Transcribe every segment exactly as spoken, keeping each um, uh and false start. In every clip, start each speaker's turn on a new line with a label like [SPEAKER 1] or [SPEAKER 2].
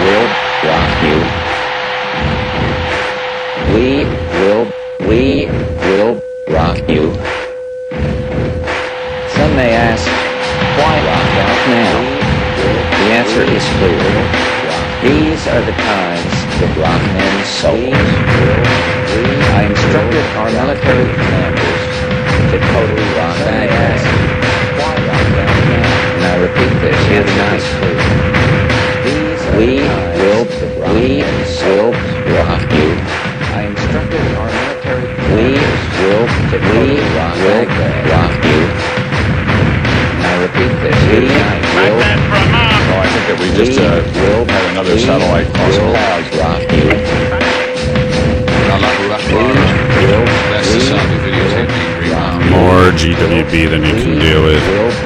[SPEAKER 1] will rock you. We will, we will rock you. Some may ask, why rock out now? The answer is clear. These are the times that rock men's souls. I instructed our military commanders to totally rock out now. Why rock out now? And I repeat this, the answer is clear. We will, we will rock you. I instructed our military we will, we will rock you. And I repeat this, we will,
[SPEAKER 2] oh, I think that we just uh,
[SPEAKER 1] will
[SPEAKER 2] had another satellite
[SPEAKER 1] will rock you.
[SPEAKER 3] More G W B than you can deal with.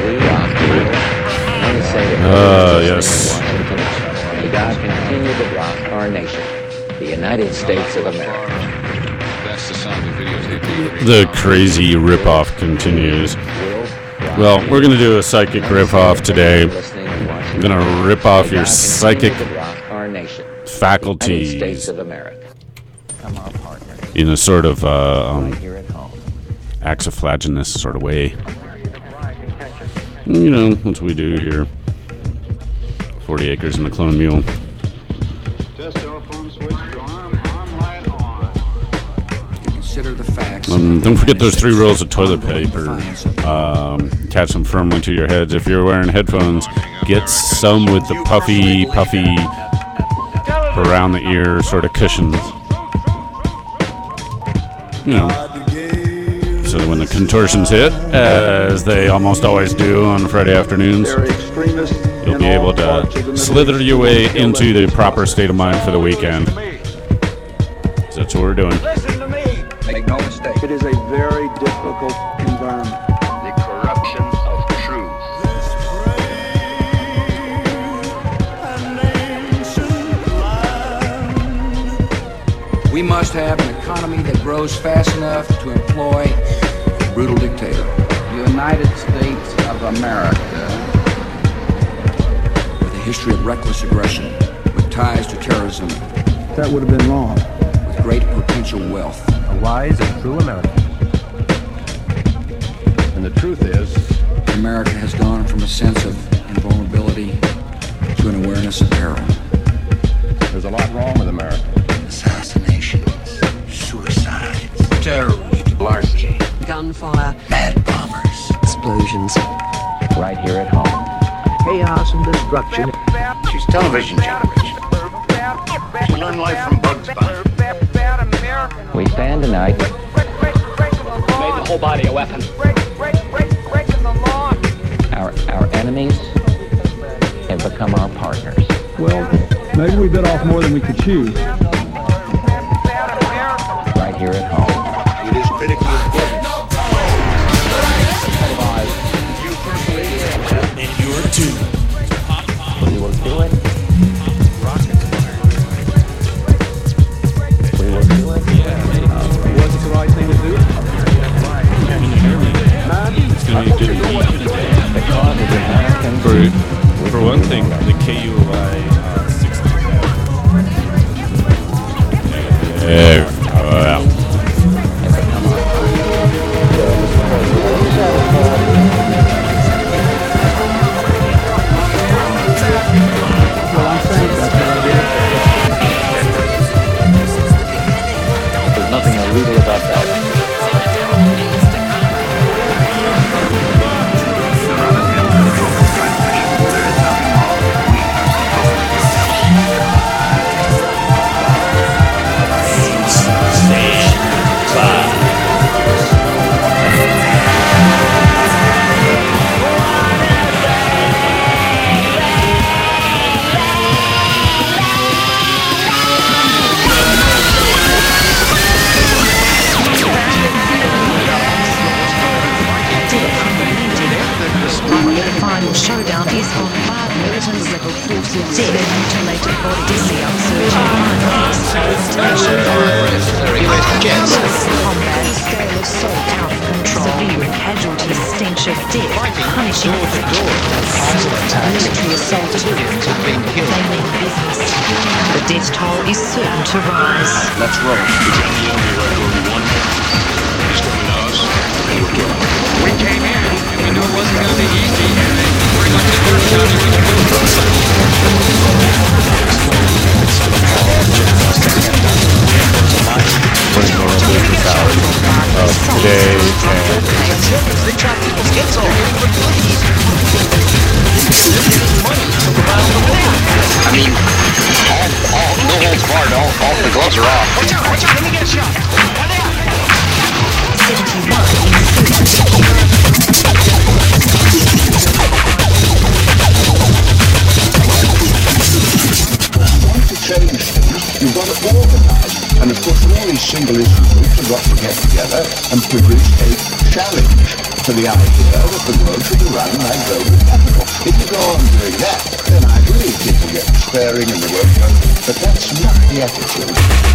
[SPEAKER 3] Uh, yes.
[SPEAKER 1] God continue to rock our nation, the United States of America.
[SPEAKER 3] The crazy ripoff continues. Well, we're going to do a psychic ripoff today. I'm going to rip off your psychic faculties in a sort of uh, um, axiflaginous sort of way. You know, what we do here. forty acres and a clone mule. Um, don't forget those three rolls of toilet paper. Um, attach them firmly to your heads. If you're wearing headphones, get some with the puffy, puffy, around the ear sort of cushions. You know, so that when the contortions hit, as they almost always do on Friday afternoons, you'll be able to slither your way into the proper state of mind for the weekend. So that's what we're doing.
[SPEAKER 4] Listen to me. Make no mistake. It is a very difficult environment. The corruption of truth. We must have an economy that grows fast enough to employ a brutal dictator. The United States of America, with a history of reckless aggression, with ties to terrorism. That would have been wrong. With great potential wealth. A wise and true American. And the truth is, America has gone from a sense of invulnerability to an awareness of peril. There's a lot wrong with America. Assassinations, suicides, terrorism, larceny, gunfire, mad bombers, explosions.
[SPEAKER 1] Right here at home.
[SPEAKER 4] Chaos and destruction. She's television generation. We learn life from Bugs Bunny.
[SPEAKER 1] We stand tonight.
[SPEAKER 5] Made the whole body a weapon.
[SPEAKER 1] Our our enemies have become our partners.
[SPEAKER 6] Well, maybe we bit off more than we could chew.
[SPEAKER 1] Right here at home.
[SPEAKER 4] It is critically important.
[SPEAKER 7] And you're too.
[SPEAKER 1] We will do it. We will do it.
[SPEAKER 6] Yeah. Was it the right thing to do?
[SPEAKER 3] It's going to be good. For, for one thing, the K U L I uh, sixty. Yeah. Well.
[SPEAKER 1] There's nothing illegal about that.
[SPEAKER 8] Showdown is on five militant rebel forces. Their mutilated bodies, the upsurge of combat, scale assault, out of control, severe casualties, stench of death. punishing military assault, claiming business. The death toll is certain to rise.
[SPEAKER 4] Let's roll.
[SPEAKER 5] We came in and we knew it wasn't going to be easy. We're going to get our shot and we can do
[SPEAKER 3] Today and
[SPEAKER 5] They chop people's heads off.
[SPEAKER 7] I mean, all, all, no holds barred, all, all the gloves are off.
[SPEAKER 5] Watch out, watch out, let me get a shot.
[SPEAKER 4] Change things, you've got to organise. And of course, all these single-issue groups have got to get together and produce a challenge to the idea that the world should be run like global capital. If you go on doing that, then I agree people get despairing and the work goes, but that's not the attitude.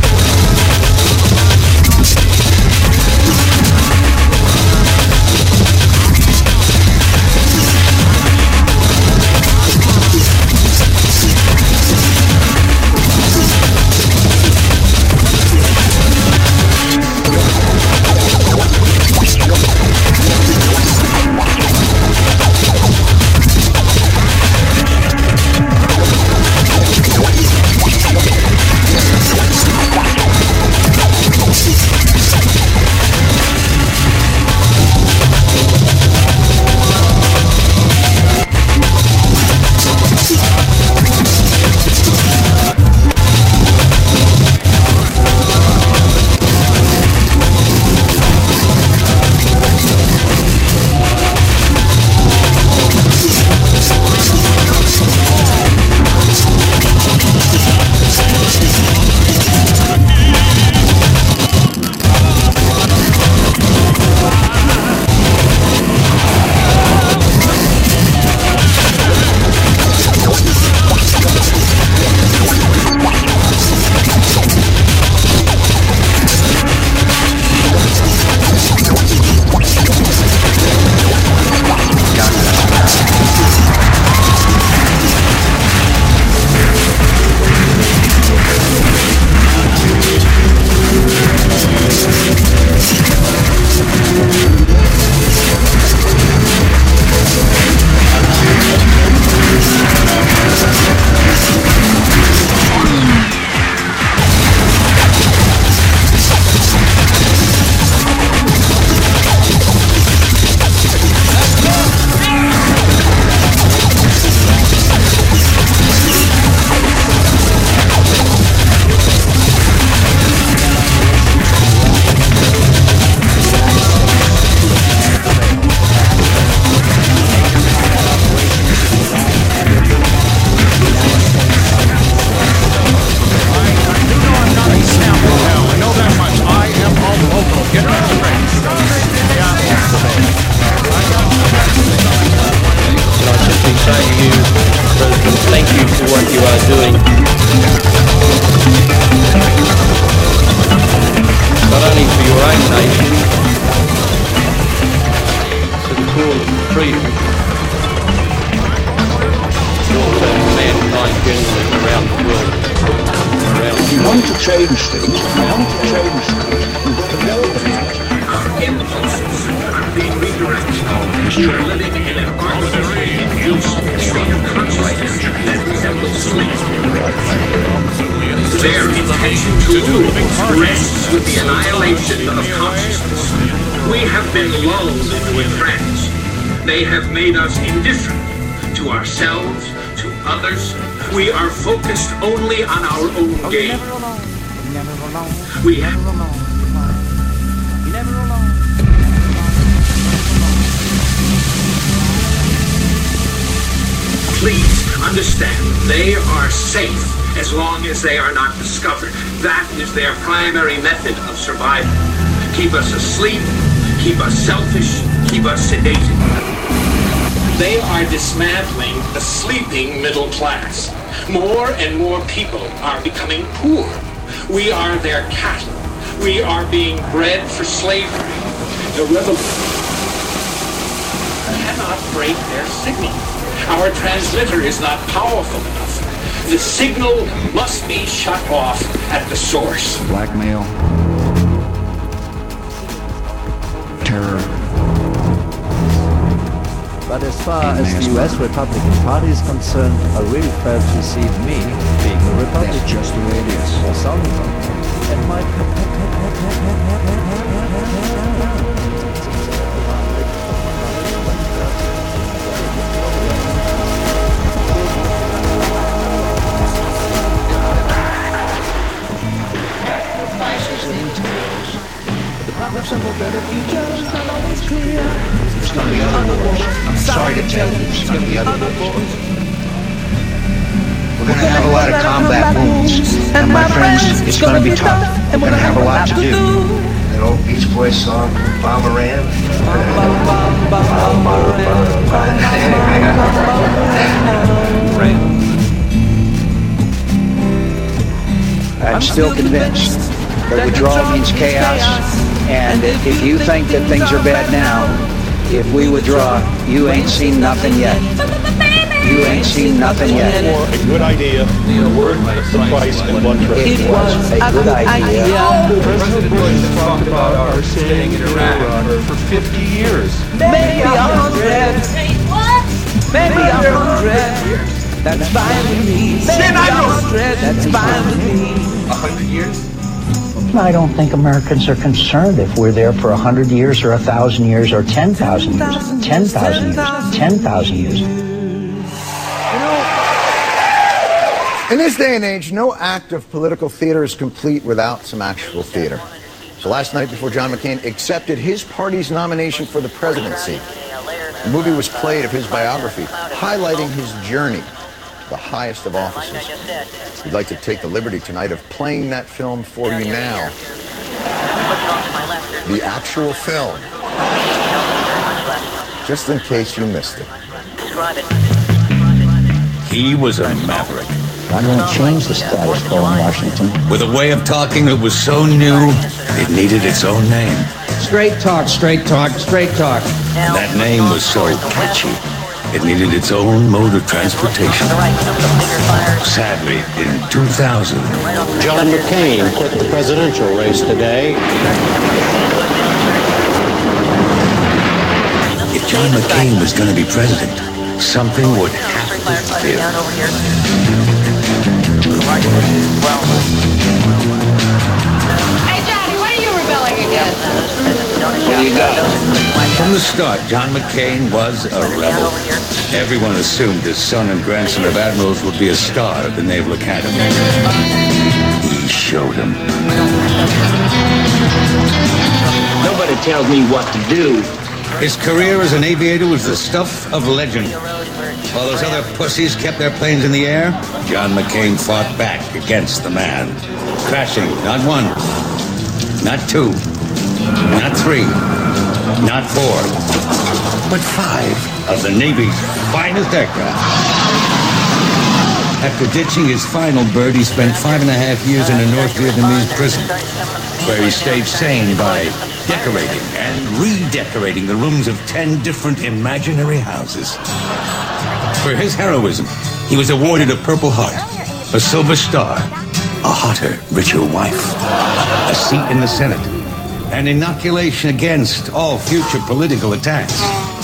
[SPEAKER 4] Change things, how to change things, you've got to know about it. Our impulses are being redirected. We are living in an arbitrary, state of consciousness that resembles sleep. Their intention to rule rests with the annihilation of consciousness. We have been lulled into a trance. They have made us indifferent to ourselves, to others. We are focused only on our own gain. We have Please understand, they are safe as long as they are not discovered. That is their primary method of survival. Keep us asleep, keep us selfish, keep us sedated. They are dismantling the sleeping middle class. More and more people are becoming poor. We are their cattle. We are being bred for slavery. The revolution.
[SPEAKER 9] cannot break their signal. Our transmitter is not powerful enough. The signal must be shut off at the source.
[SPEAKER 4] Blackmail, terror.
[SPEAKER 10] But as far as the U S Republican Party is concerned, a real threat to see me being a Republican.
[SPEAKER 4] That's just the way it is.
[SPEAKER 10] Or sounding and my
[SPEAKER 7] There's going to be other wars. I'm sorry to tell you, there's going to be other wars. We're going to have a lot of combat wounds. And my friends, it's going to be tough. We're going to have a lot to do. That old Beach Boys song, Bomberan.
[SPEAKER 11] I'm still convinced that withdrawal means chaos, and if you think that things are bad now, if we withdraw, you ain't seen nothing yet. You ain't seen nothing yet.
[SPEAKER 12] A good idea. The word suffice in one trip.
[SPEAKER 11] It was a good idea.
[SPEAKER 12] President Bush talked about our staying in Iraq for fifty years.
[SPEAKER 13] Maybe a hundred. Maybe a hundred. That's fine with me. Maybe a hundred. That's fine with me.
[SPEAKER 12] A hundred years?
[SPEAKER 11] I don't think Americans are concerned if we're there for a hundred years or a thousand years or ten thousand years, ten thousand years, ten thousand years.
[SPEAKER 14] In this day and age, no act of political theater is complete without some actual theater. So last night, before John McCain accepted his party's nomination for the presidency, a movie was played of his biography, highlighting his journey to the highest of offices. We'd like to take the liberty tonight of playing that film for you now. The actual film. Just in case you missed it.
[SPEAKER 15] He was a maverick.
[SPEAKER 11] I'm going to change the status quo in Washington.
[SPEAKER 15] With a way of talking that was so new, it needed its own name.
[SPEAKER 11] Straight talk, straight talk, straight talk.
[SPEAKER 15] That name was so catchy, it needed its own mode of transportation. Sadly, in two thousand...
[SPEAKER 16] John McCain quit the presidential race today.
[SPEAKER 15] If John McCain was going to be president, something would have to give.
[SPEAKER 17] Hey, Johnny, what are you rebelling against?
[SPEAKER 15] There you go. From the start, John McCain was a rebel. Everyone assumed his son and grandson of admirals would be a star at the Naval Academy. He showed him.
[SPEAKER 9] Nobody tells me what to do.
[SPEAKER 15] His career as an aviator was the stuff of legend. While those other pussies kept their planes in the air, John McCain fought back against the man. Crashing not one, not two, not three, not four, but five of the Navy's finest aircraft. After ditching his final bird, he spent five and a half years in a North Vietnamese prison, where he stayed sane by decorating and redecorating the rooms of ten different imaginary houses. For his heroism, he was awarded a Purple Heart, a Silver Star, a hotter, richer wife, a seat in the Senate, and inoculation against all future political attacks.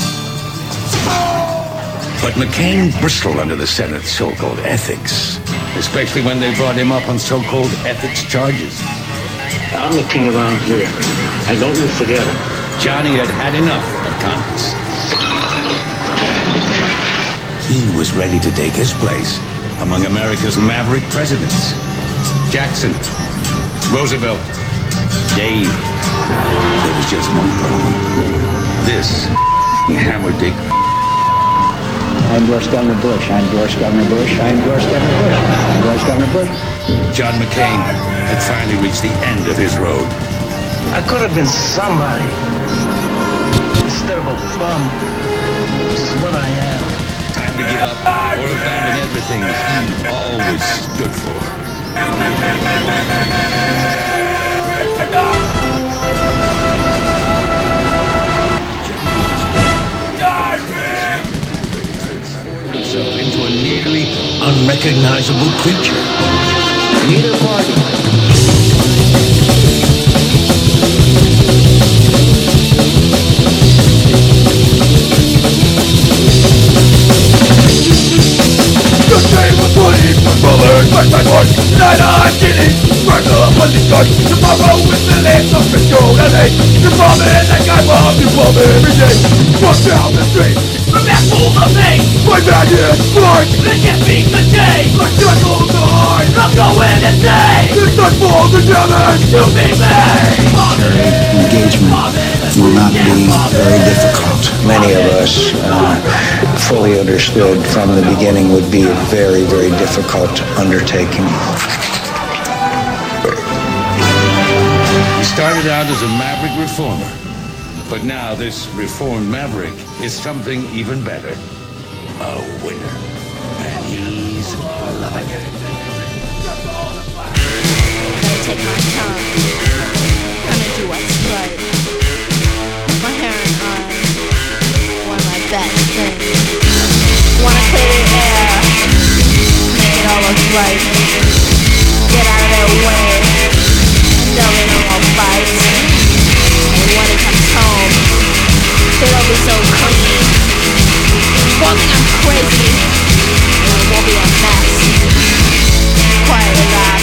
[SPEAKER 15] But McCain bristled under the Senate's so-called ethics, especially when they brought him up on so-called ethics charges.
[SPEAKER 9] I'm the king around here, and don't you forget it.
[SPEAKER 15] Johnny had had enough of Congress. He was ready to take his place among America's maverick presidents. Jackson, Roosevelt, Dave. There was just one problem. This hammer-dick.
[SPEAKER 11] I endorse Governor Bush. I endorse Governor Bush. I endorse Governor Bush. I endorse Governor Bush.
[SPEAKER 15] John McCain had finally reached the end of his road.
[SPEAKER 9] I could have been somebody instead of a bum. This is what I am.
[SPEAKER 15] Time to give up or abandon everything he always stood for. a nearly unrecognizable creature.
[SPEAKER 7] Neither party.
[SPEAKER 18] The day was running, brothers, my my voice, night I'm getting sparkle up on the gun. Tomorrow is the last of the golden age. You're bombing like I bomb, you bomb every day. Walk down the street, the back full of hate. My bad is smart, let get me the day. My circle's the heart, I'm going to say this not for the damage to be made.
[SPEAKER 11] Engagement will not be very difficult. Many of us uh, fully understood from the beginning would be a very, very difficult undertaking.
[SPEAKER 15] He started out as a maverick reformer, but now this reformed maverick is something even better. A winner. And he's loving it.
[SPEAKER 19] Gotta take my time. Gonna do what's right. My hair and eyes. One of my best things. Wanna clear the air. Make it all look right. Get out of their way. They'll be no more fights. And when it comes home, it'll be so clean. Won't think I'm crazy. And it won't be a mess. Quiet, relax.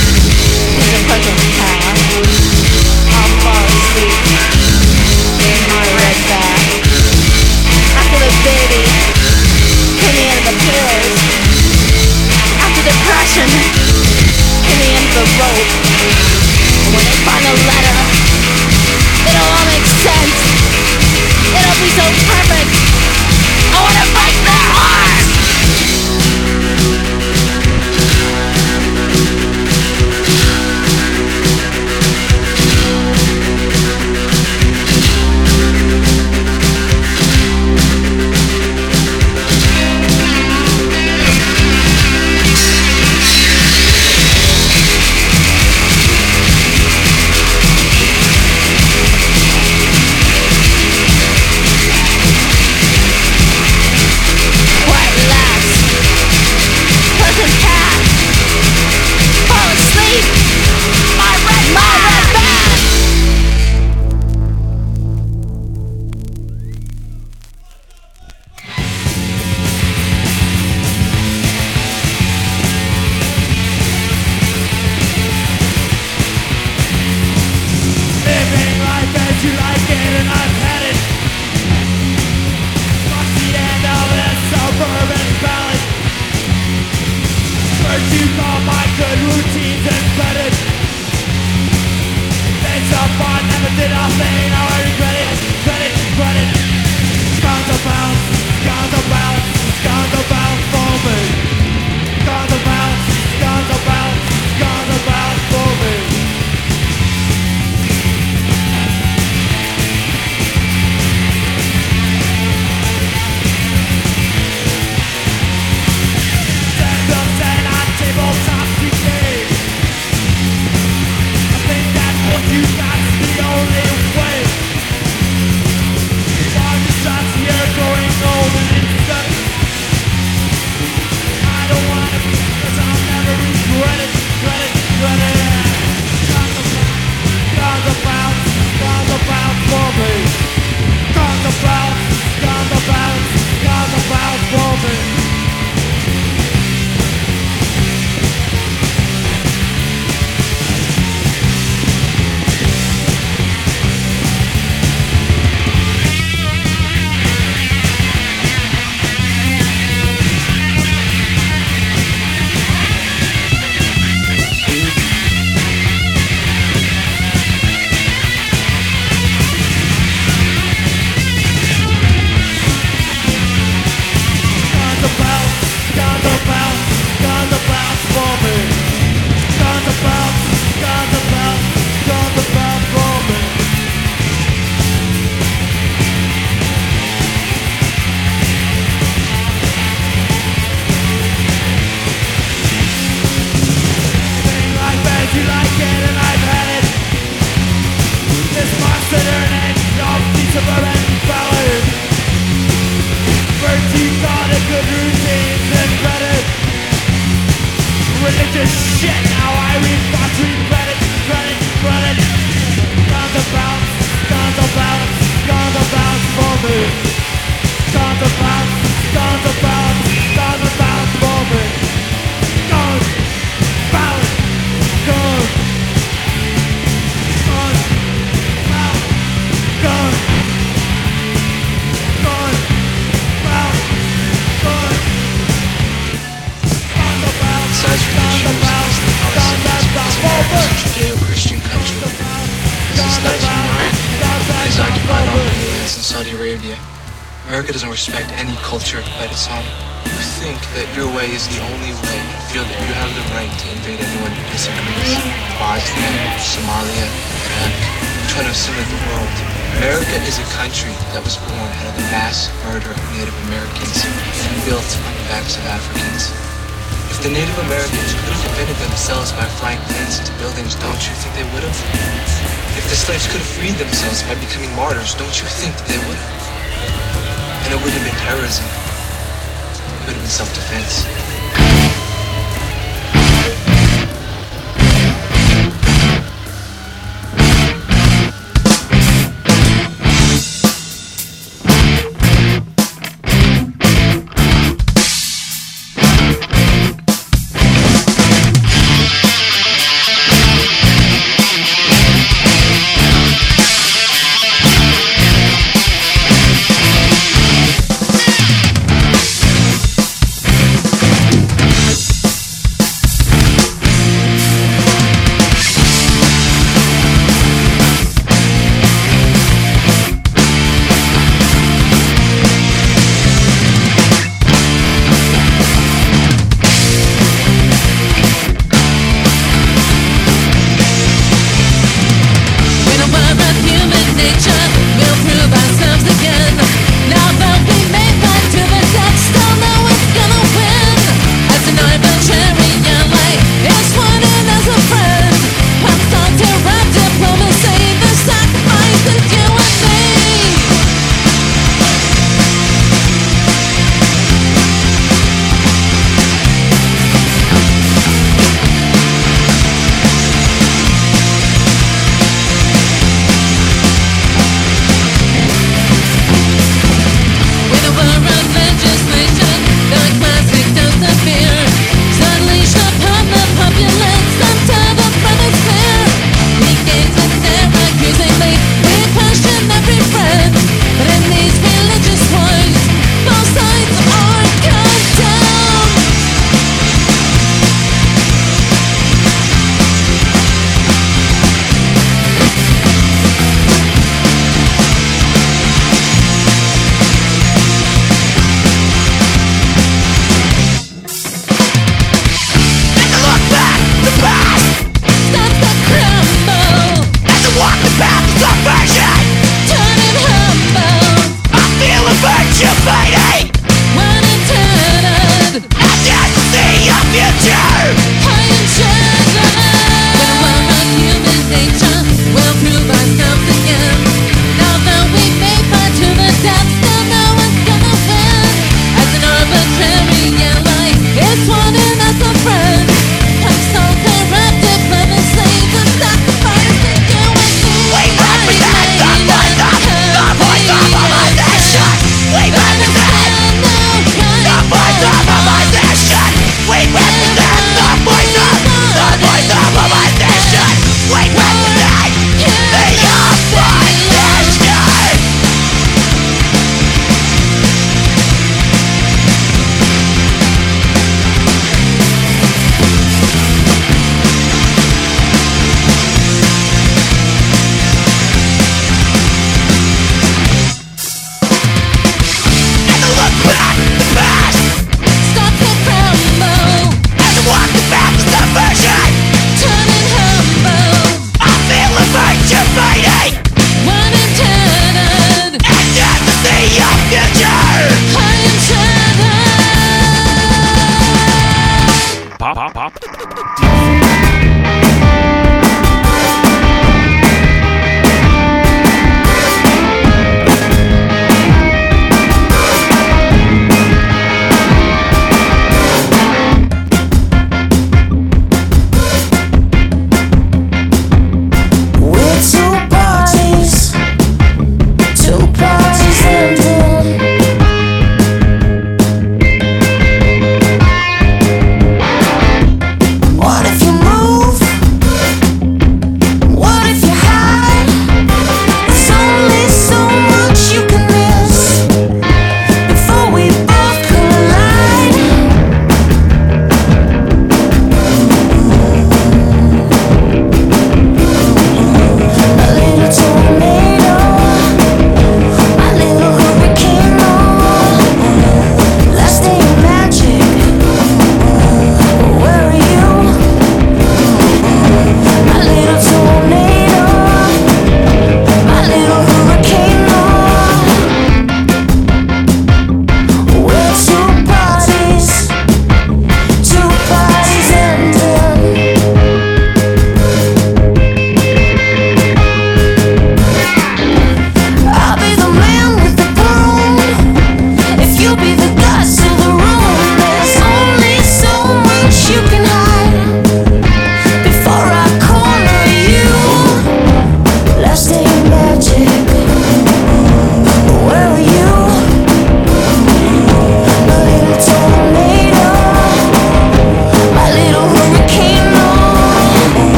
[SPEAKER 19] It's a present path. I'll fall asleep in my red bag. After the baby, in the end of the pills. After depression, in the end of the rope. When they find a letter, it'll all make sense. It'll be so perfect. I wanna break their hearts.
[SPEAKER 18] Suburban ballad. First you got a good routine, then religious shit. Now I rebound, regret it, regret it, regret it. Guns about, guns about, guns about for me. Guns about, guns about, guns about for me. Guns about, guns. Guns about, guns. Guns about, guns. Guns about,
[SPEAKER 20] Besides religion, Palestine is a Judeo-Christian country. Since nineteen nine, it has occupied all the lands in Saudi Arabia. America doesn't respect any culture but Islam. You think that your way is the only way and feel that you have the right to invade anyone who disagrees. Bosnia, Somalia, Iraq, which one of some of the world? America is a country that was born out of the mass murder of Native Americans and built on the backs of Africans. If the Native Americans could have defended themselves by flying planes into buildings, don't you think they would have? If the slaves could have freed themselves by becoming martyrs, don't you think that they would have? And it wouldn't have been terrorism. It would have been self-defense.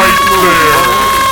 [SPEAKER 18] right there.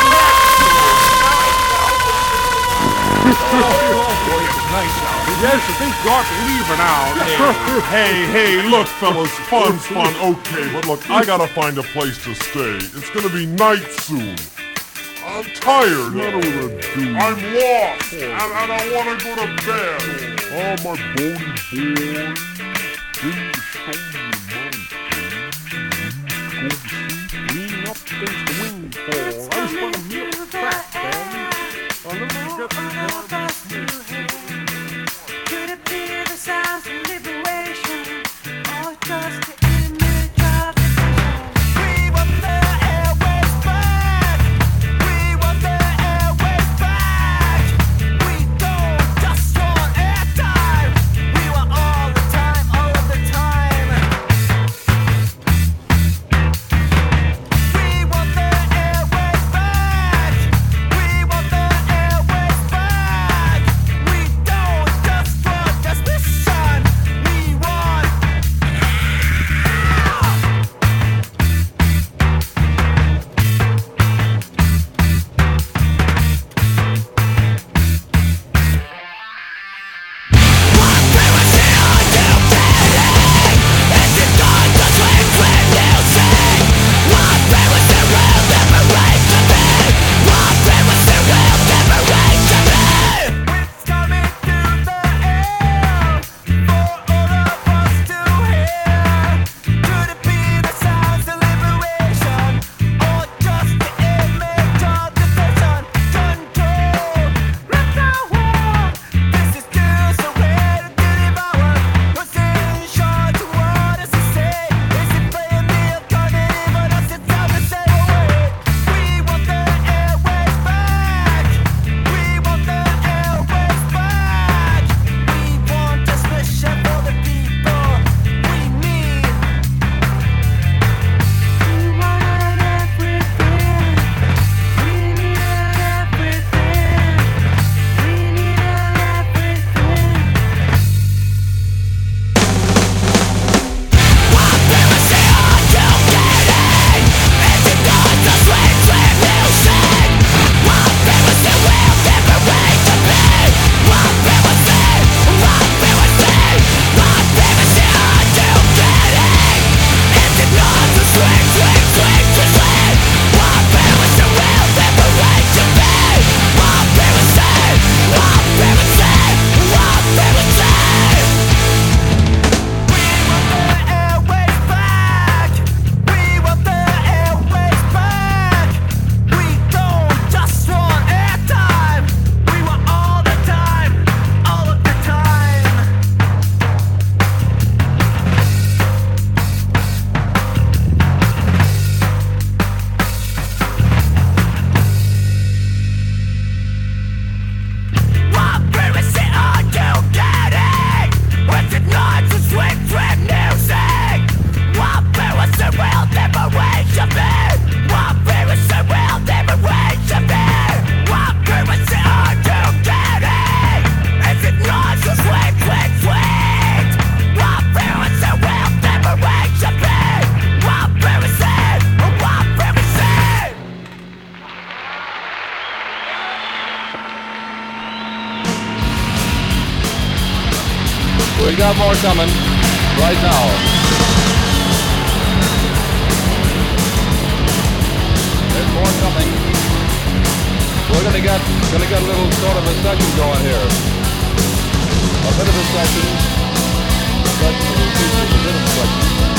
[SPEAKER 21] Yes, I think Garth's leaving out.
[SPEAKER 18] Hey, hey, look, fellas, fun's fun, okay, but look, I gotta find a place to stay. It's gonna be night soon. I'm tired. What are we gonna do? I'm lost, and, and I wanna go to bed. Oh, my bony boy. Didn't you show me your mountain? Go to sleep, lean up against the windfall. I was gonna hear a crack, man. I'll never get the
[SPEAKER 13] Could it be the sounds of liberation, or just the image of the vision? We want the airways back. We want the airways back. We don't just want airtime. We want all the time, all of the time. We want the airways back. We want the airways back. We don't just want just this sun. We want.
[SPEAKER 2] We got more coming right now. There's more coming. We're gonna get gonna get a little sort of a session going here. A bit of a session. A session of the features, a bit of a session.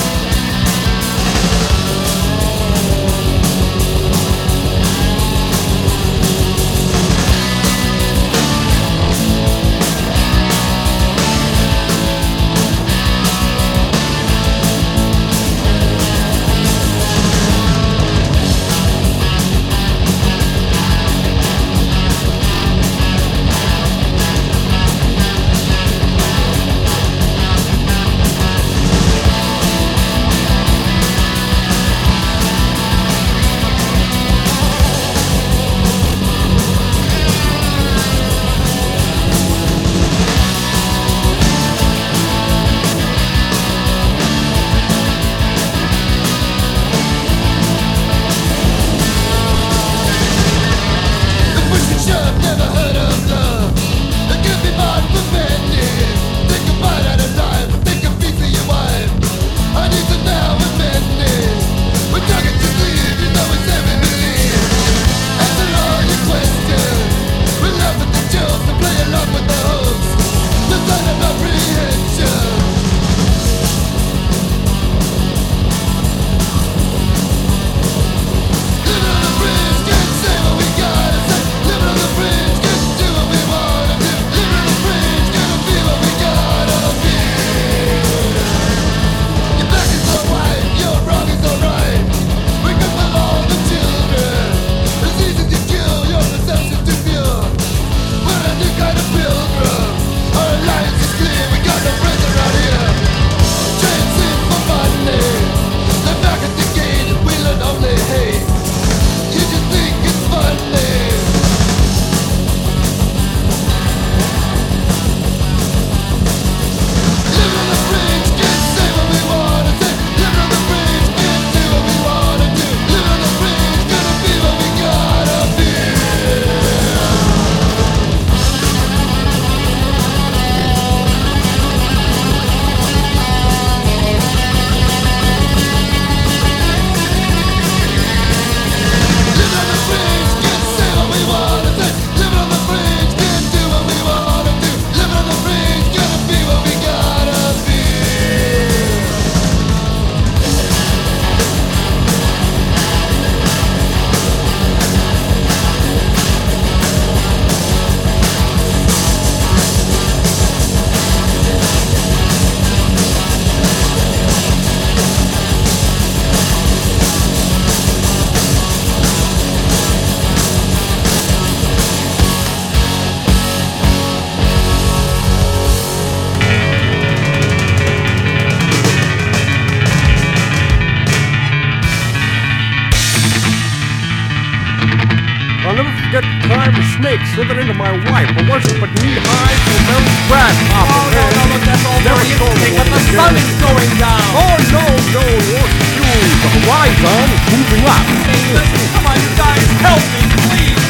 [SPEAKER 21] get climb a snake slither into my wife, but wasn't but knee-high to a very grasshopper.
[SPEAKER 18] Oh, no, no, look, that's all
[SPEAKER 21] Never
[SPEAKER 18] very
[SPEAKER 21] told
[SPEAKER 18] interesting,
[SPEAKER 21] me
[SPEAKER 18] but the
[SPEAKER 21] what to
[SPEAKER 18] sun
[SPEAKER 21] do.
[SPEAKER 18] is going down.
[SPEAKER 21] Oh, no, no, what's you? The horizon is moving up.
[SPEAKER 18] Come on, you guys, help me, please.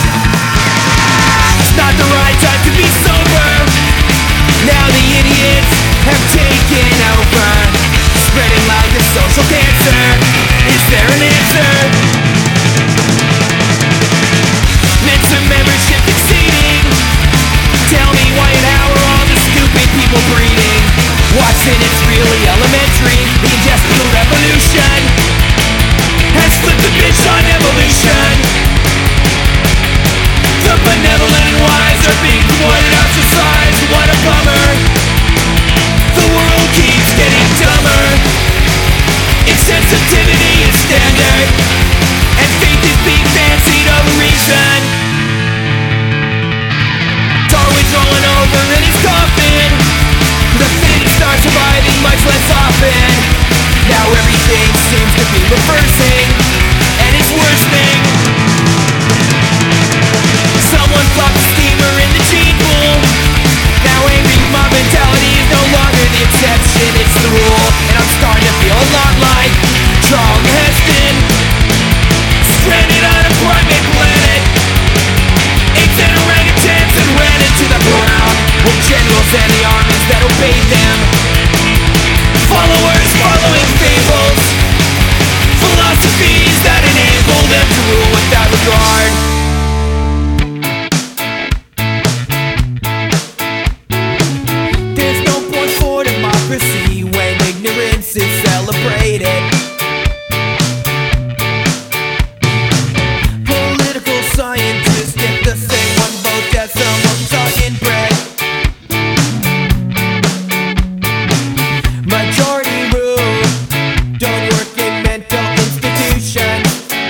[SPEAKER 6] It's not the right time to be sober. Now the idiots have taken over, spreading like a social cancer. Is there an answer? Mensa membership exceeding. Tell me why and how are all the stupid people breeding? Watching it's really elementary. The industrial revolution has flipped the bitch on evolution. The benevolent and wise are being promoted out to size. What a bummer. The world keeps getting dumber. Insensitivity is standard, and faith is being fancied over reason. Darwin's rolling over in his coffin. The fittest are surviving much less often. Now everything seems to be reversing, and it's worsening. Someone flopped a steamer in the gene pool. Now angry mob mentality is no longer the exception, it's the rule. And I'm starting to feel a lot like Charlton Heston, stranded on a private planet. Apes and orangutans that ran into the ground with generals and the armies that obeyed them. Followers following fables, philosophies that enable them to rule without regard. There's no point for democracy when ignorance is celebrated. Political scientists get the same one vote as some monks are inbred. Majority rule don't work in mental institutions.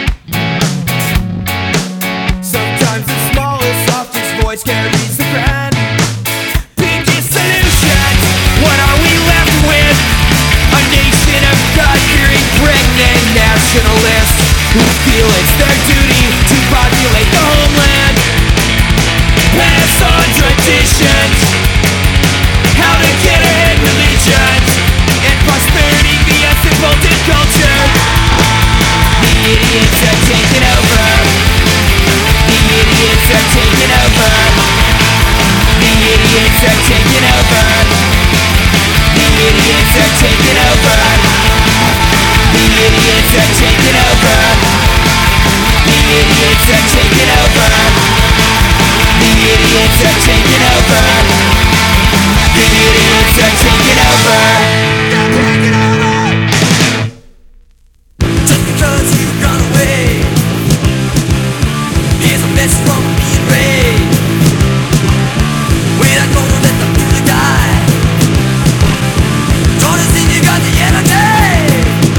[SPEAKER 6] Sometimes the smallest, softest voice carries the grand. Biggest solutions. What are we left with? A nation of God-fearing pregnant nationalists who feel it's their duty to populate the homeland. Pass on traditions, how to get ahead religions, and prosperity via simple culture. The idiots are taking over. The idiots are taking over. The idiots are taking over. The idiots are taking over. The idiots are taking over. The idiots are taking over. The idiots are taking over. The idiots are taking over. Just because you've gone away, here's a message from me and Ray. We're not gonna let the music die. Join us in, you got the energy.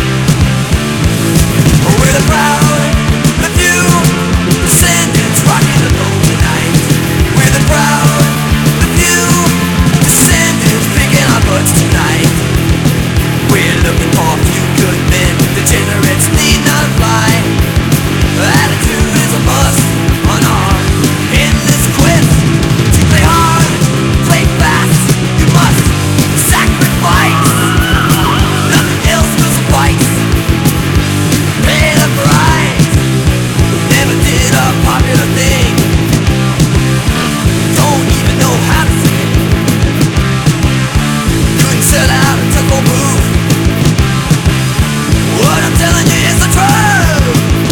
[SPEAKER 6] We're the proud, the few, descendants rocking the boat tonight. We're the proud, the few, descendants picking our butts tonight. We're looking for a few good men, degenerates need not fly. Attitude is a must on our endless quest. To play hard, play fast, you must sacrifice. Nothing else will suffice. Pay the price. Never did a popular thing. Don't even know how to sing. Couldn't sell out a temple booth. What I'm telling you is the truth.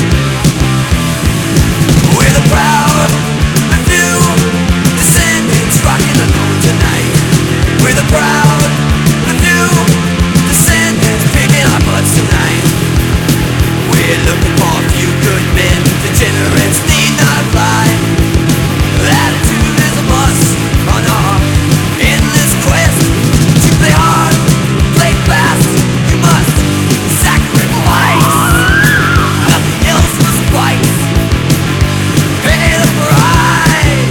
[SPEAKER 6] We're the proud, the few, descendants rocking the moon tonight. We're the proud, the few, descendants picking our butts tonight. We're looking for a few good men, degenerates need not fly. Attitude is a must on our endless quest. To play hard, play fast, you must sacrifice. Nothing else will suffice. Pay the price.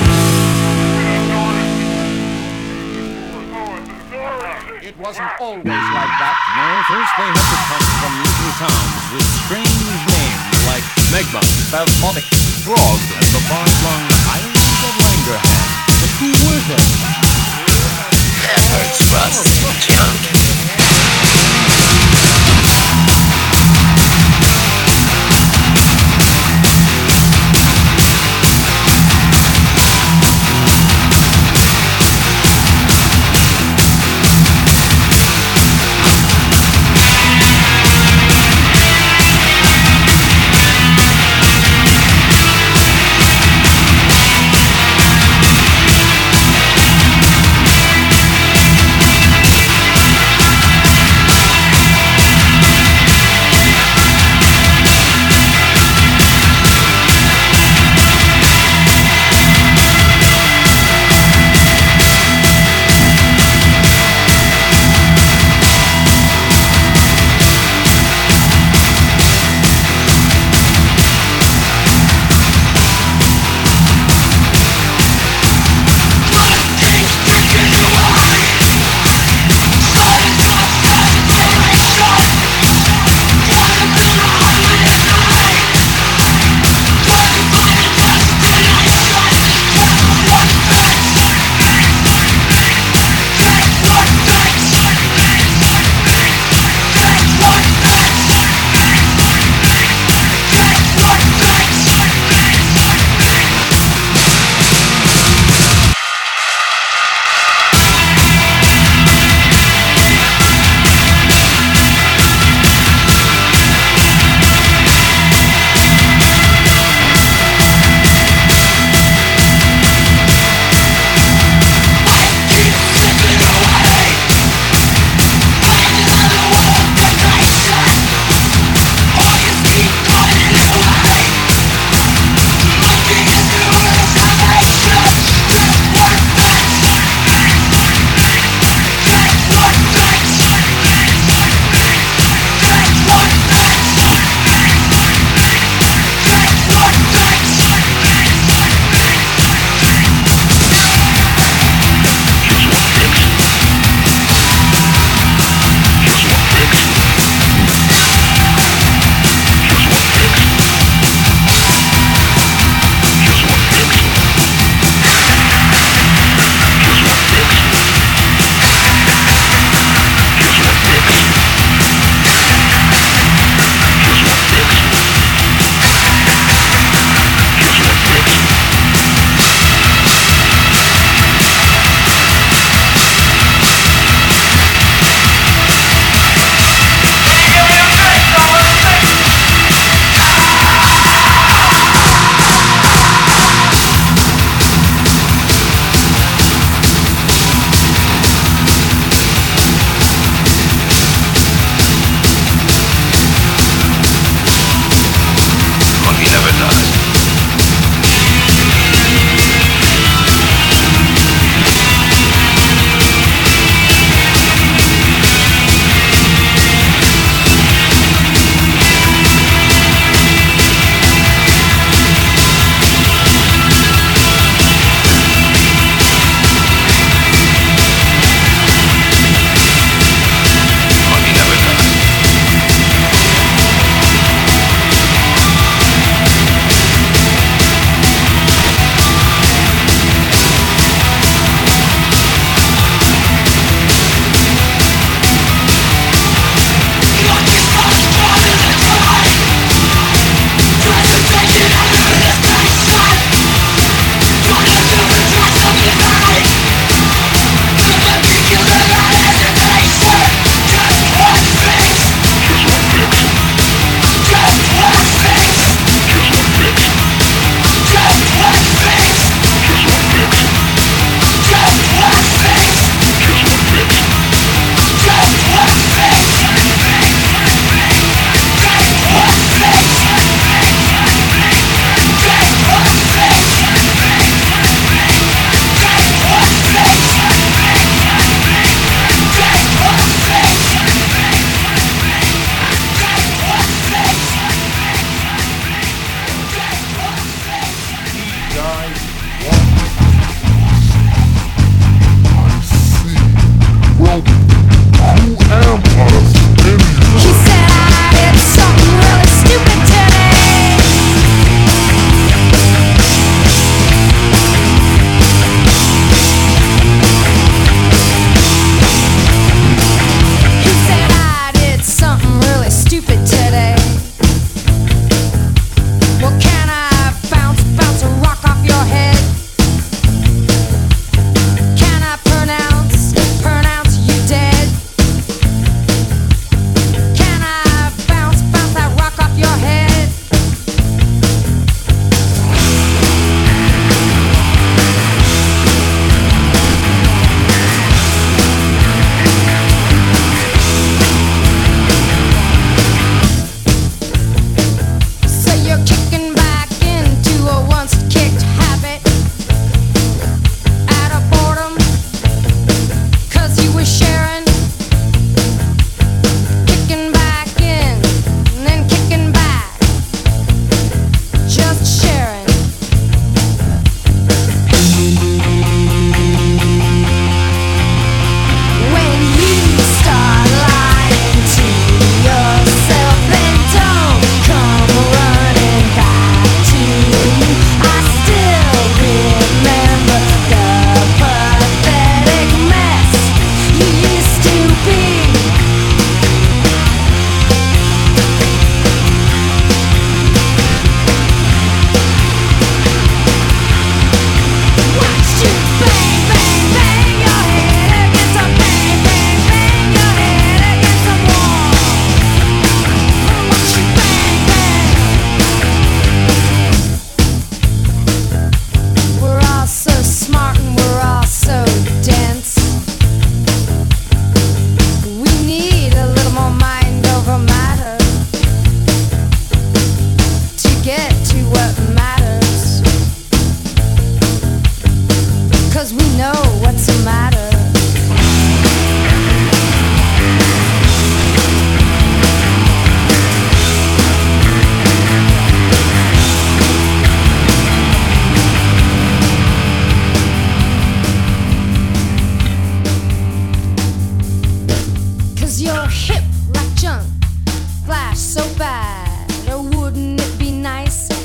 [SPEAKER 21] It wasn't always like that. No, first they had to come from usual towns with strange names like Megma, Spasmodic, frogs and the far-flung islands of Langerhans. But who were they?
[SPEAKER 6] Efforts, rust, junk.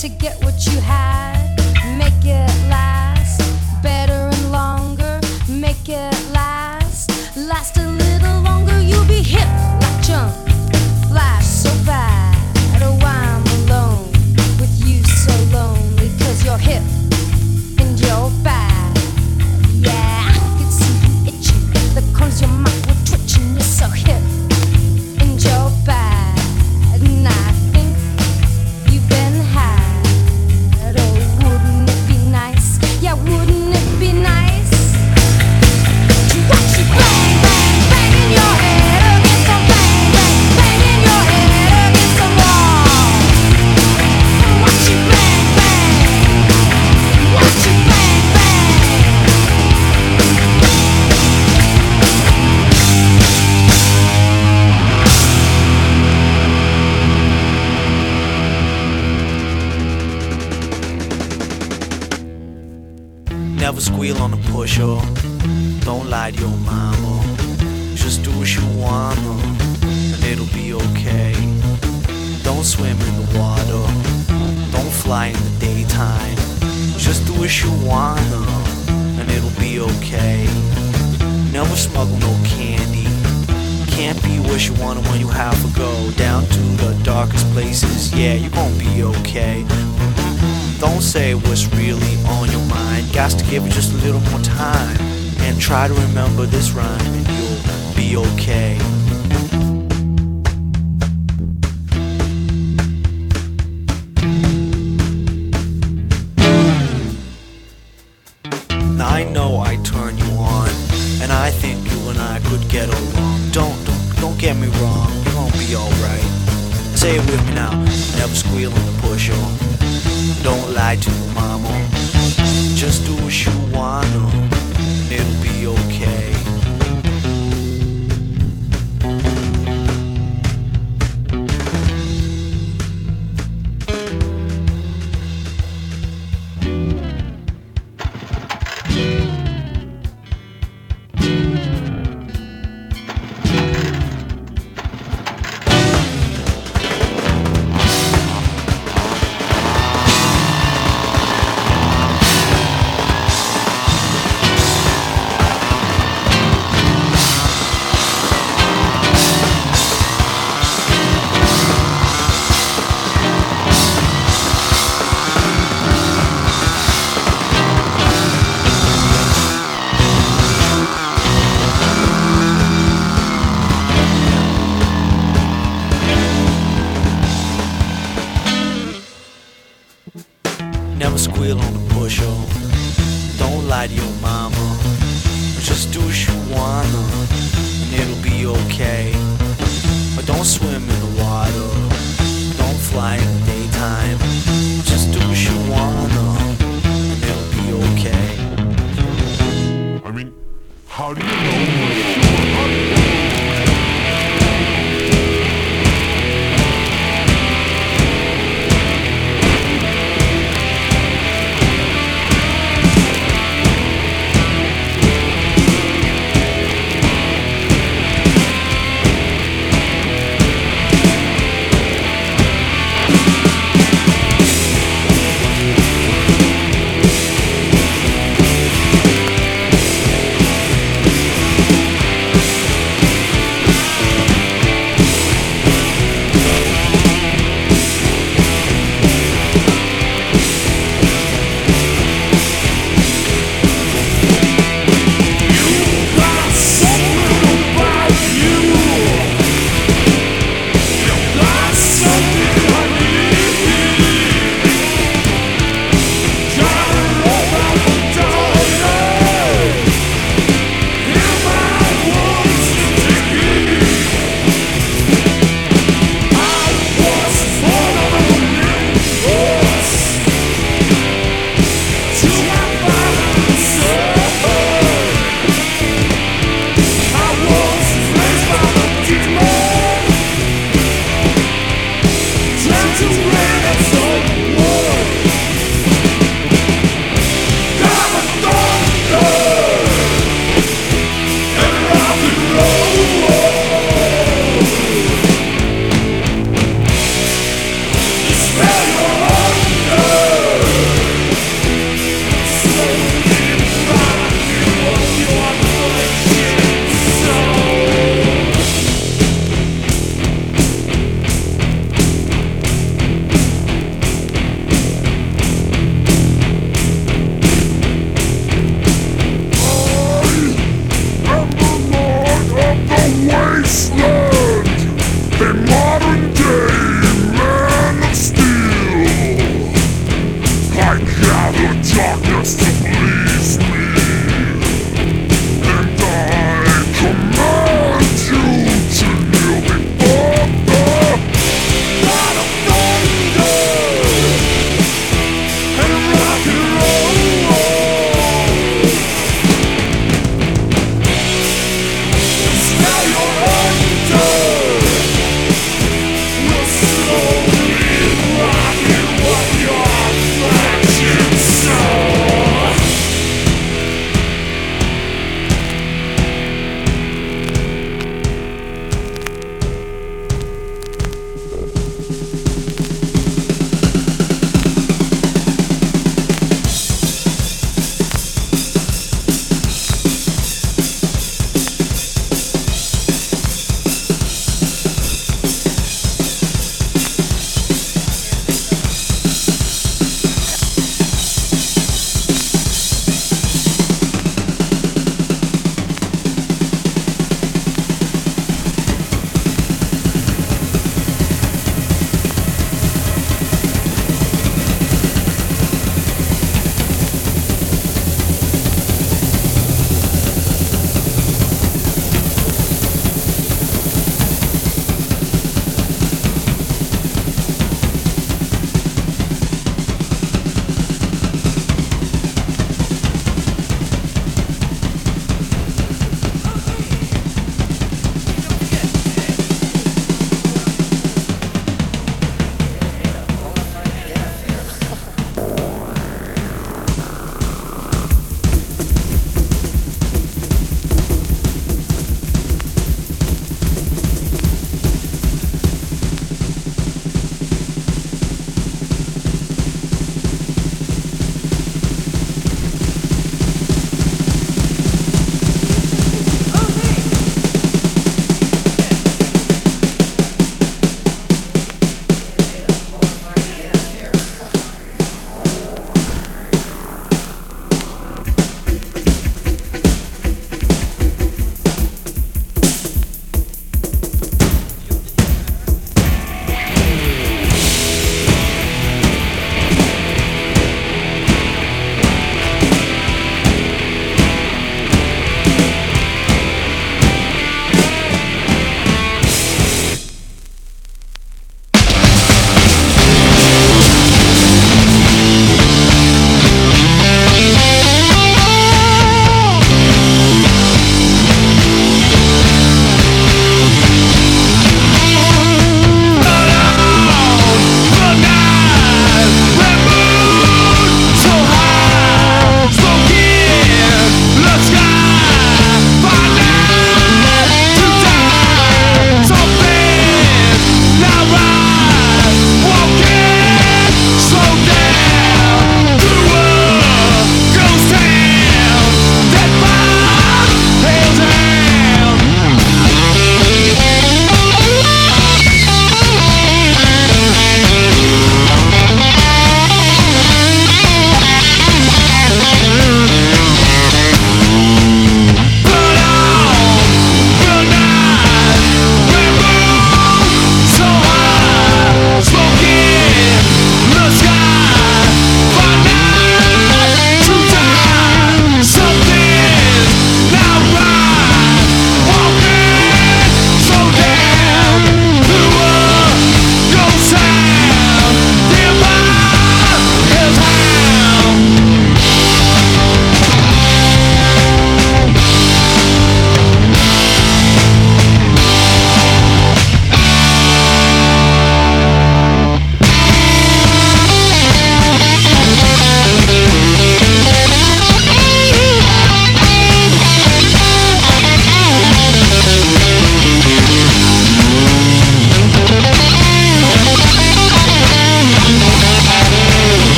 [SPEAKER 1] to get what you had. Make it last better and longer. Make it last, last a little longer. You'll be hip like junk, flash so bad. Oh, I'm alone with you, so lonely. Cause you're hip and you're bad. Yeah, I can see you itching. The corners of your mouth were twitching. You're so hip and you're bad. And I think you've been had. Oh, wouldn't it be nice? Yeah, wouldn't it be nice to watch you bang, bang, bang in your head against the bang, bang, bang in your head against the wall. Watch you bang, bang, watch you bang, bang.
[SPEAKER 22] Never squeal on a pusher. Don't lie to your mama. Just do what you wanna, and it'll be okay. Don't swim in the water. Don't fly in the daytime. Just do what you wanna, and it'll be okay. Never smuggle no candy. Can't be what you wanna when you have to go down to the darkest places. Yeah, you're gonna be okay. Don't say what's really on your mind. Got to give it just a little more time. And try to remember this rhyme and you'll be okay. Now I know I turn you on, and I think you and I could get along. Don't, don't, don't get me wrong, you're gonna be alright. Say it with me now. Never squeal on the pusher. Don't lie to your mama. Just do what you wanna, and it'll be okay. Never squeal on the pusher. Don't lie to your mama. Just do what you wanna, and it'll be okay. But don't swim in the water. Don't fly in the daytime. Just do what you wanna, and it'll be okay.
[SPEAKER 18] I mean, how do you know?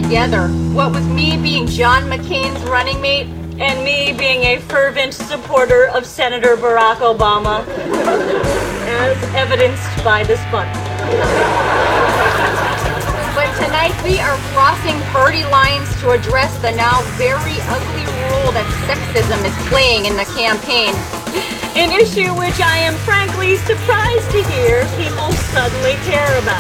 [SPEAKER 17] together. What with me being John McCain's running mate and me being a fervent supporter of Senator Barack Obama, as evidenced by this button. But tonight we are crossing party lines to address the now very ugly role that sexism is playing in the campaign. An issue which I am frankly surprised to hear people suddenly care about.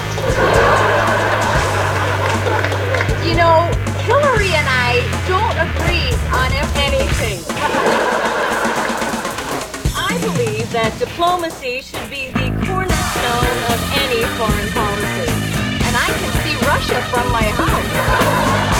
[SPEAKER 17] You know, Hillary and I don't agree on anything. I believe that diplomacy should be the cornerstone of any foreign policy. And I can see Russia from my house.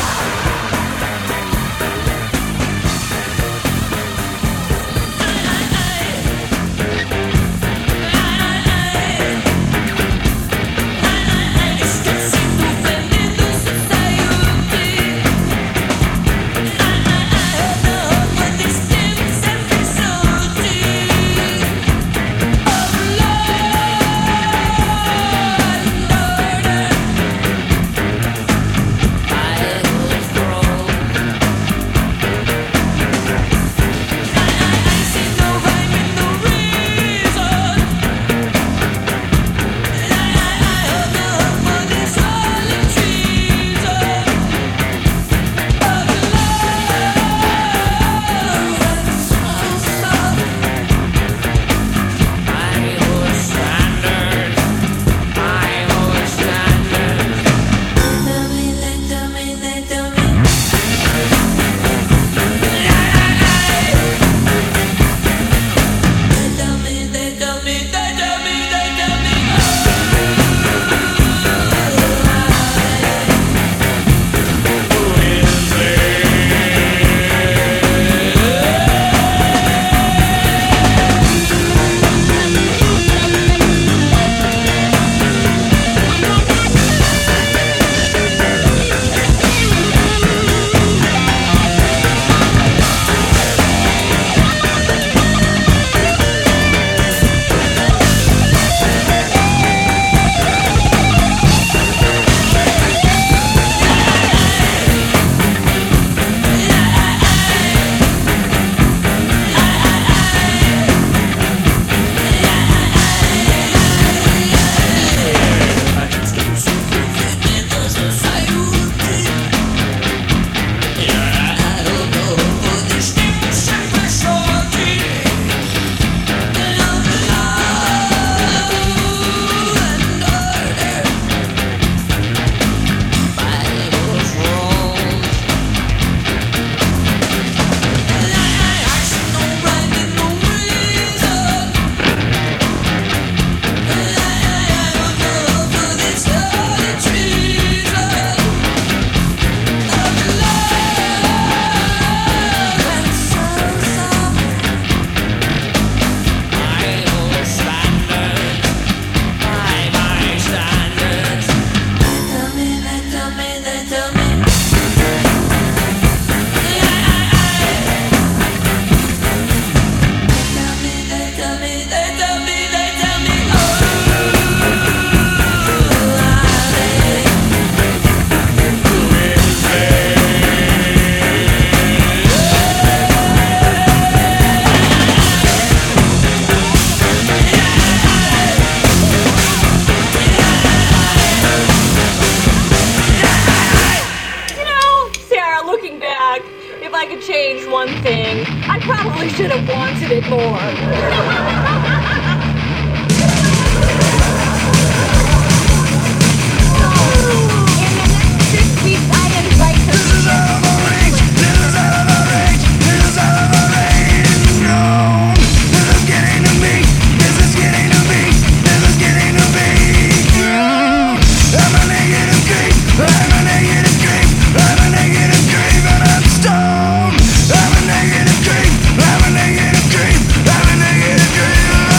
[SPEAKER 17] Should have wanted it more.
[SPEAKER 6] I'm a negative creep, I'm a negative creep, I'm a negative creep.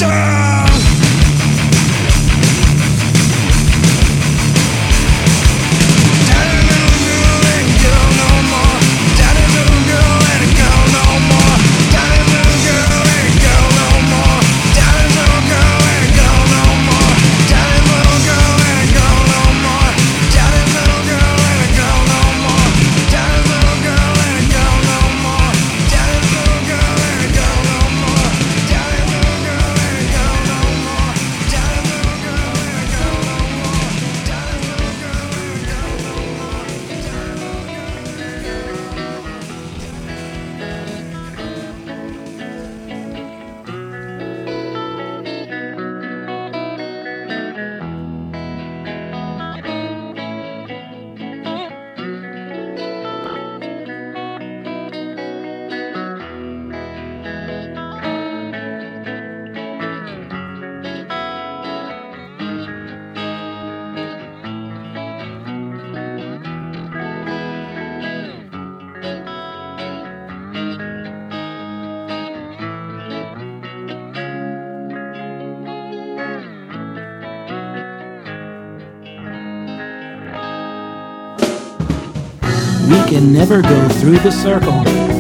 [SPEAKER 3] We can never go through the circle.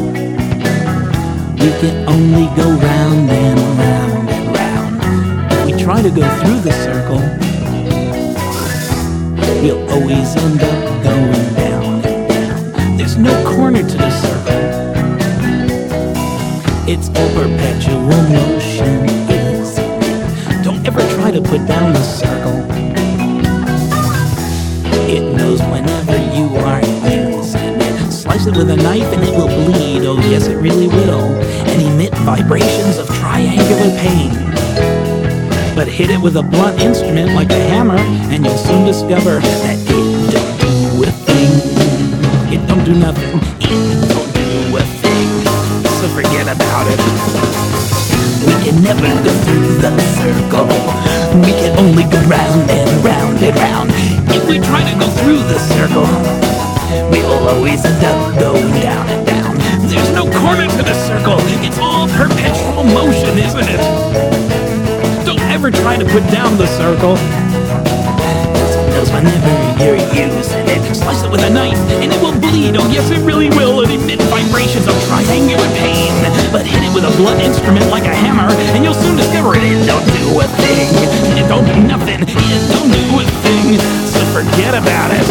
[SPEAKER 3] We can only go round and round and round. If we try to go through the circle, we'll always end up going down and down. There's no corner to the circle. It's all perpetual motion, isn't it? Don't ever try to put down the circle. It knows whenever you are using it. Slice it with a knife and it will bleed, oh yes it really will, and emit vibrations of triangular pain. But hit it with a blunt instrument like a hammer and you'll soon discover that it don't do a thing. It don't do nothing. It don't do a thing. So forget about it. We can never go through the circle. We can only go round and round and round. If we try to go through the circle, we will always end up going down and down. There's no corner to the circle. It's all perpetual motion, isn't it? Don't ever try to put down the circle. It knows whenever you're using it. Slice it with a knife and it will bleed. Oh yes, it really will. And emit vibrations of triangular pain. But hit it with a blunt instrument like a hammer and you'll soon discover it. It don't do a thing. It don't do nothing. It don't do a thing. So forget about it.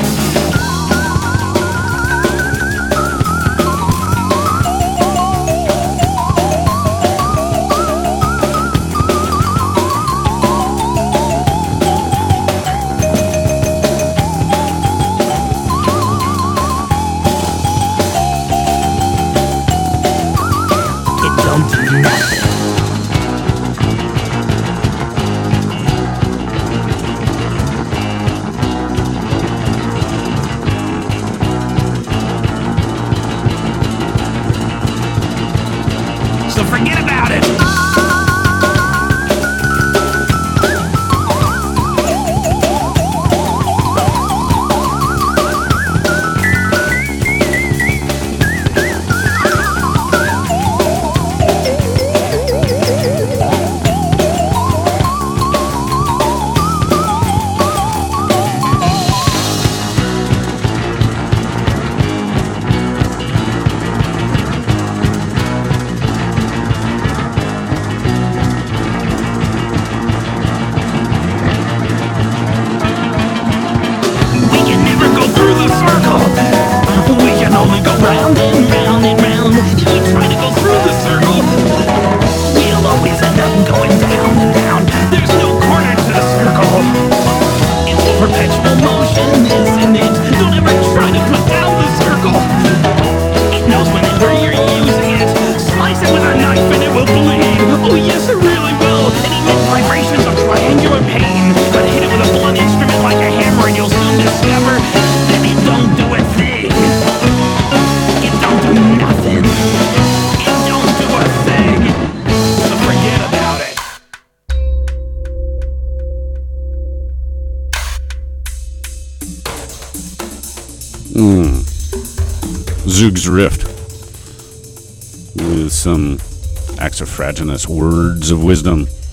[SPEAKER 8] Zoog's Rift with some axifraginous words of wisdom.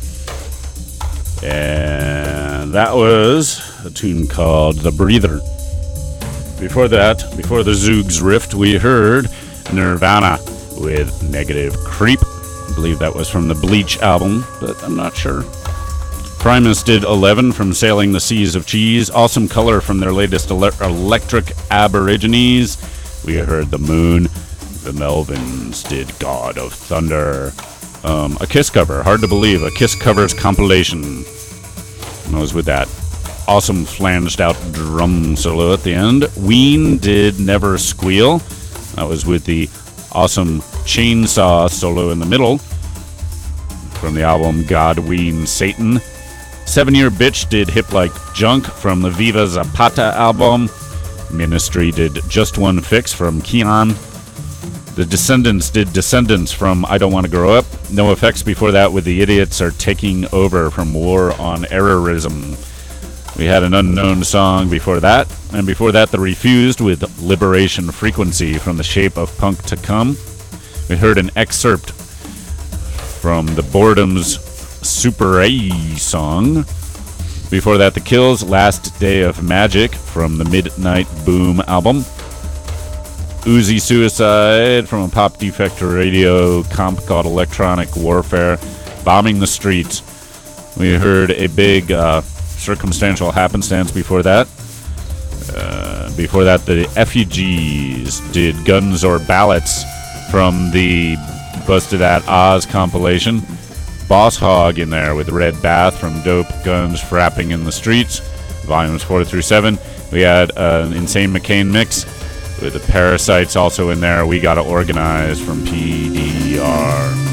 [SPEAKER 8] And that was a tune called The Breather. Before that, before the Zoogs Rift, we heard Nirvana with Negative Creep. I believe that was from the Bleach album, but I'm not sure. Primus did eleven from Sailing the Seas of Cheese. Awesome Color from their latest ele- Electric Aborigines. We heard The Moon. The Melvins did God of Thunder. Um, a Kiss cover. Hard to believe. A Kiss covers compilation. And I was with that awesome flanged out drum solo at the end. Ween did Never Squeal. That was with the awesome chainsaw solo in the middle from the album God Ween Satan. Seven Year Bitch did Hip Like Junk from the Viva Zapata album. Ministry did Just One Fix from Keon. The Descendants did Descendants from I Don't Want to Grow Up. No Effects before that with The Idiots Are Taking Over from War on Errorism. We had an Unknown Song before that. And before that, The Refused with Liberation Frequency from The Shape of Punk to Come. We heard an excerpt from the Boredom's Super A song. Before that, The Kills' Last Day of Magic from the Midnight Boom album. Uzi Suicide from a Pop Defect Radio comp called Electronic Warfare. Bombing the Streets. We heard a big uh, Circumstantial Happenstance before that. Uh, before that, the Effigies did Guns or Ballots from the Busted at Oz compilation. Boss Hog in there with Red Bath from Dope Guns Frapping in the Streets, volumes four through seven. We had uh, an Insane McCain mix with the Parasites also in there. We Gotta Organize from P D R.